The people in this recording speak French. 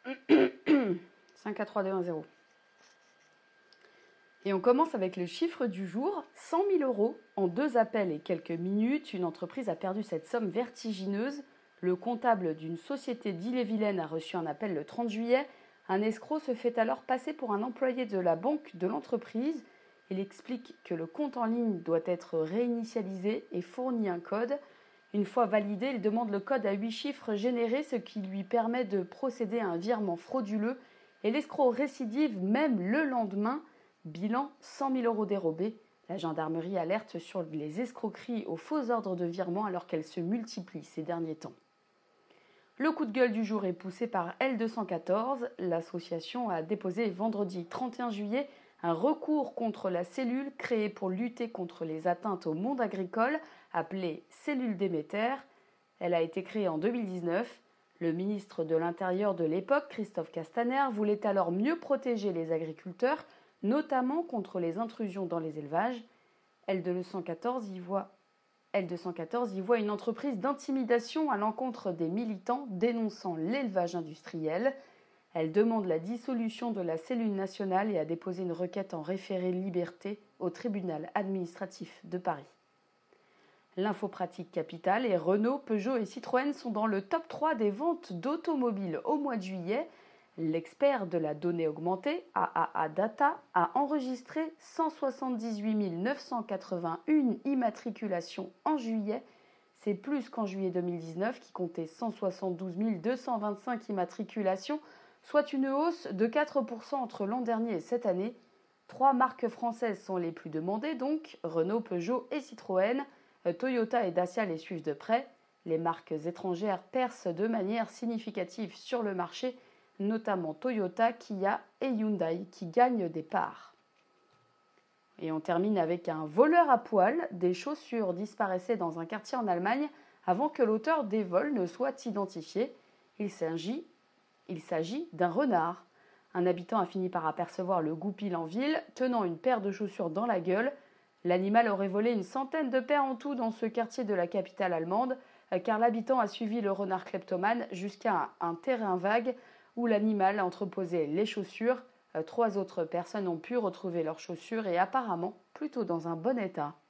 5, 4, 3, 2, 1, 0. Et on commence avec le chiffre du jour, 100 000 euros. En 2 appels et quelques minutes, une entreprise a perdu cette somme vertigineuse. Le comptable d'une société d'Ille-et-Vilaine a reçu un appel le 30 juillet. Un escroc se fait alors passer pour un employé de la banque de l'entreprise. Il explique que le compte en ligne doit être réinitialisé et fournit un code. Une fois validé, il demande le code à 8 chiffres générés, ce qui lui permet de procéder à un virement frauduleux. Et l'escroc récidive même le lendemain. Bilan, 100 000 euros dérobés. La gendarmerie alerte sur les escroqueries aux faux ordres de virement alors qu'elles se multiplient ces derniers temps. Le coup de gueule du jour est poussé par L214. L'association a déposé vendredi 31 juillet un recours contre la cellule créée pour lutter contre les atteintes au monde agricole, appelée cellule Déméter. Elle a été créée en 2019. Le ministre de l'Intérieur de l'époque, Christophe Castaner, voulait alors mieux protéger les agriculteurs, notamment contre les intrusions dans les élevages. L214 y voit une entreprise d'intimidation à l'encontre des militants dénonçant l'élevage industriel. Elle demande la dissolution de la cellule nationale et a déposé une requête en référé liberté au tribunal administratif de Paris. L'info pratique capitale et Renault, Peugeot et Citroën sont dans le top 3 des ventes d'automobiles au mois de juillet. L'expert de la donnée augmentée, AAA Data, a enregistré 178 981 immatriculations en juillet. C'est plus qu'en juillet 2019 qui comptait 172 225 immatriculations, soit une hausse de 4% entre l'an dernier et cette année. 3 marques françaises sont les plus demandées donc, Renault, Peugeot et Citroën. Toyota et Dacia les suivent de près. Les marques étrangères percent de manière significative sur le marché, notamment Toyota, Kia et Hyundai qui gagnent des parts. Et on termine avec un voleur à poil. Des chaussures disparaissaient dans un quartier en Allemagne avant que l'auteur des vols ne soit identifié. Il s'agit d'un renard. Un habitant a fini par apercevoir le goupil en ville, tenant une paire de chaussures dans la gueule. L'animal aurait volé une centaine de paires en tout dans ce quartier de la capitale allemande, car l'habitant a suivi le renard kleptomane jusqu'à un terrain vague où l'animal entreposait les chaussures. 3 autres personnes ont pu retrouver leurs chaussures et apparemment plutôt dans un bon état.